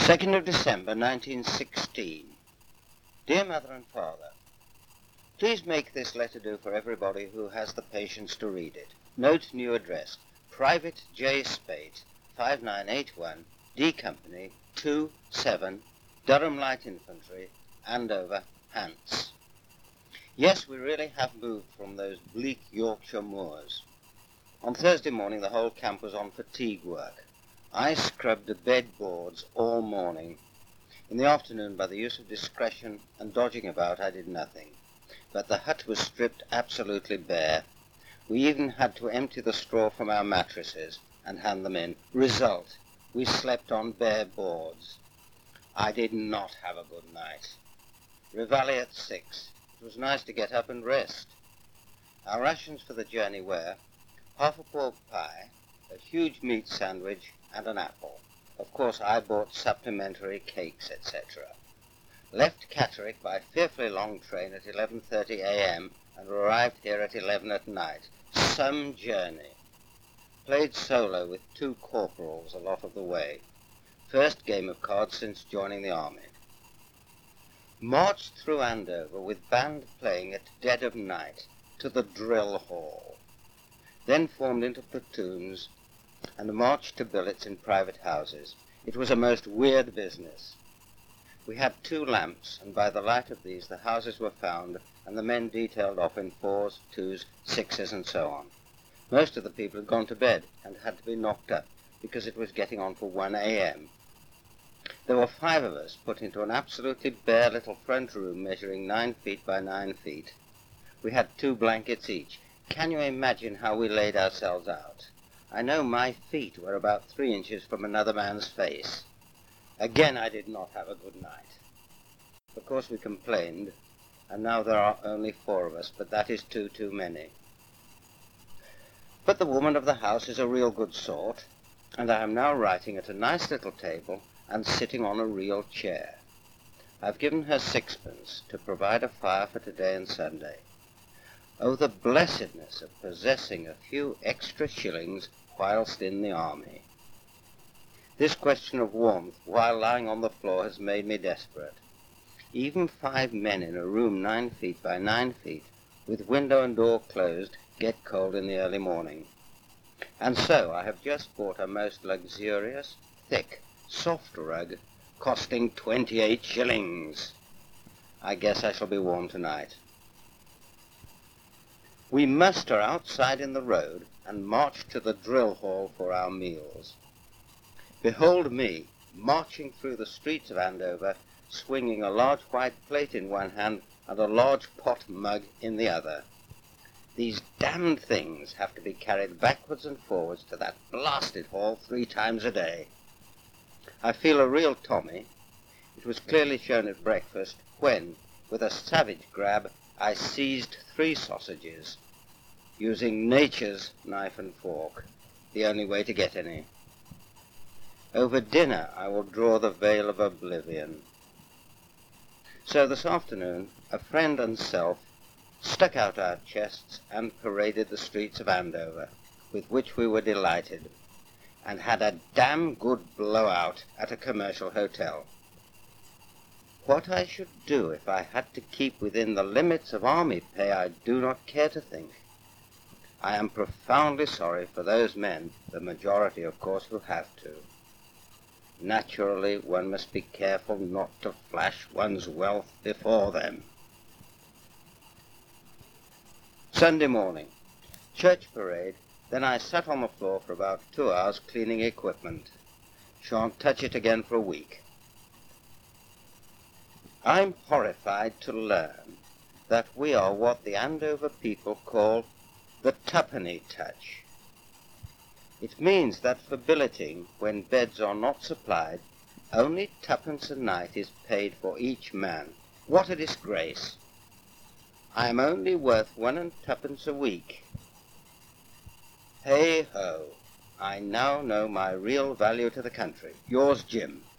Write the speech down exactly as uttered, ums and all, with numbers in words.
second of December nineteen sixteen. Dear Mother and Father, please make this letter do for everybody who has the patience to read it. Note new address, Private J. Spate, five nine eight one, D Company, two seven, Durham Light Infantry, Andover, Hants. Yes, we really have moved from those bleak Yorkshire moors. On Thursday morning the whole camp was on fatigue work. I scrubbed the bed boards all morning. In the afternoon, by the use of discretion and dodging about, I did nothing. But the hut was stripped absolutely bare. We even had to empty the straw from our mattresses and hand them in. Result, we slept on bare boards. I did not have a good night. Reveille at six. It was nice to get up and rest. Our rations for the journey were half a pork pie, a huge meat sandwich, and an apple. Of course, I bought supplementary cakes, et cetera. Left Catterick by fearfully long train at eleven thirty a m and arrived here at eleven at night. Some journey. Played solo with two corporals a lot of the way. First game of cards since joining the army. Marched through Andover with band playing at dead of night to the drill hall. Then formed into platoons and marched to billets in private houses. It was a most weird business. We had two lamps, and by the light of these the houses were found, and the men detailed off in fours, twos, sixes, and so on. Most of the people had gone to bed and had to be knocked up, because it was getting on for one a m There were five of us put into an absolutely bare little front room measuring nine feet by nine feet. We had two blankets each. Can you imagine how we laid ourselves out? I know my feet were about three inches from another man's face. Again, I did not have a good night. Of course, we complained, and now there are only four of us, but that is two too many. But the woman of the house is a real good sort, and I am now writing at a nice little table and sitting on a real chair. I've given her sixpence to provide a fire for today and Sunday. Oh, the blessedness of possessing a few extra shillings whilst in the army. This question of warmth while lying on the floor has made me desperate. Even five men in a room nine feet by nine feet, with window and door closed, get cold in the early morning. And so I have just bought a most luxurious, thick, soft rug, costing twenty-eight shillings. I guess I shall be warm tonight. We muster outside in the road and march to the drill hall for our meals. Behold me, marching through the streets of Andover, swinging a large white plate in one hand and a large pot mug in the other. These damned things have to be carried backwards and forwards to that blasted hall three times a day. I feel a real Tommy. It was clearly shown at breakfast when, with a savage grab, I seized three sausages, using nature's knife and fork, the only way to get any. Over dinner I will draw the veil of oblivion. So this afternoon, a friend and self stuck out our chests and paraded the streets of Andover, with which we were delighted, and had a damn good blowout at a commercial hotel. What I should do if I had to keep within the limits of army pay I do not care to think. I am profoundly sorry for those men, the majority of course, who have to. Naturally, one must be careful not to flash one's wealth before them. Sunday morning, church parade, then I sat on the floor for about two hours cleaning equipment. Shan't touch it again for a week. I'm horrified to learn that we are what the Andover people call the twopenny touch. It means that for billeting, when beds are not supplied, only twopence a night is paid for each man. What a disgrace! I am only worth one and twopence a week. Hey-ho! I now know my real value to the country. Yours, Jim.